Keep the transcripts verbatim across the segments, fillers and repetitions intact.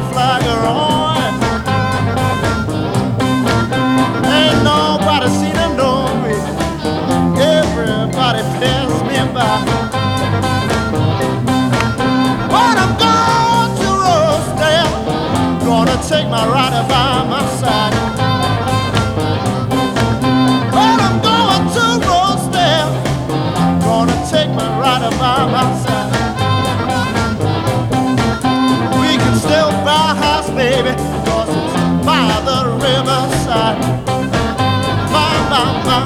flag are on. Ain't nobody seen them know me. Everybody pass me by. But I'm going to Rosedale, gonna take my rider by my side. But I'm going to Rosedale, gonna take my rider by my side. We can still buy a house, baby, cause it's by the riverside. My, my, my.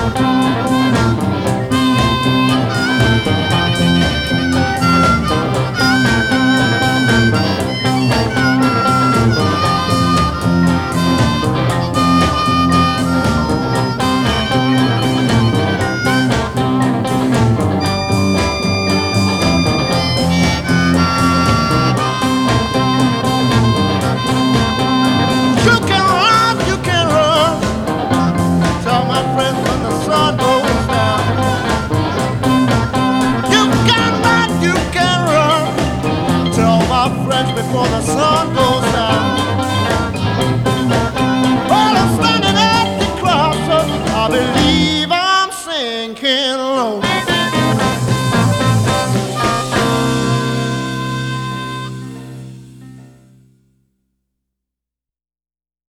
You can run, you can run. Tell my friends when the sun goes down. You can run, you can run. Tell my friends before the sun goes down. While I'm standing at the crossroads, I believe I'm sinking low.